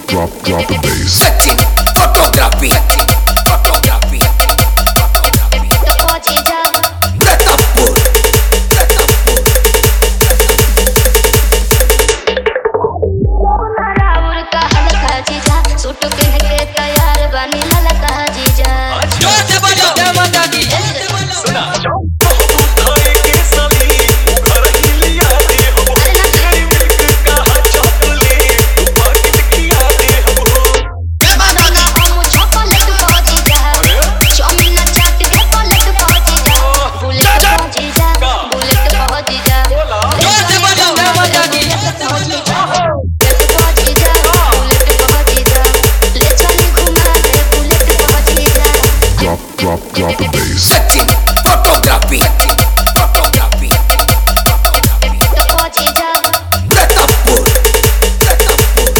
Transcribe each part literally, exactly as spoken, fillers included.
drop, drop the bass. Sexy photography, photography, photography. तो पहुंची जा प्रतापपुर, प्रतापपुर. राउर का हल्का जीजा सूट पहन के तैयार बनी ललका जीजा जोर से बोलो जय माता दी सुना धाई के सभी घर ही लिया दे हो तेरी मिल्क का चॉकलेट पाकिट किया दे हो जय माता दी हम चॉकलेट पहुंची जा चौमिन चाट के पलट पहुंची जा बुलेट पहुंची जा बुलेट पहुंची जा जोर से बोलो जय माता दी पहुंची जा पहुंची जा बुलेट पहुंची जा ले चली घुमा दे बुलेट पहुंची जा Drop, drop, drop the bass. Sexy photography, photography, photography. तो पहुंची जा प्रतापपुर, प्रतापपुर.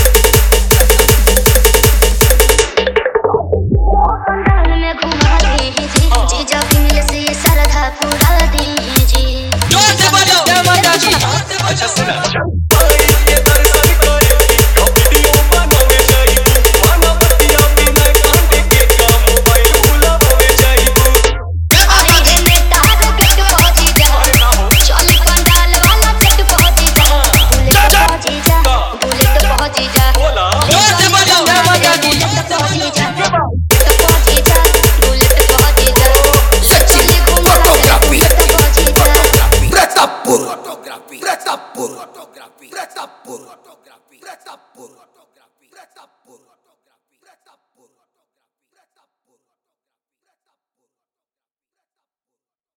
पंडाल में घुमा दीजिए जीजा पिंगले से ये सरधा पूरा दीजिए जोर से बोलो जय माता दी अच्छा सुना आई के दर्शन करे वीडियो बनावे जाइबू माना बतिया बिना कांटे के का मोबाइल भुलावे जाइबू जय माता दी आगे में तार कट पहुंची जा चल पंडाल वाला चट पहुंची जा बुलेट पहुंची जा बुलेट पहुंची जा बोला जोर से बोलो जय माता दी बुलेट पहुंची जा तो पहुंची जा बुलेट पहुंची जा Sexy चली घुमा दे photography, बुलेट पहुंची जा photography. Pratappur, photography, Pratappur, photography, Pratappur, photography, Pratappur, photography, Pratappur.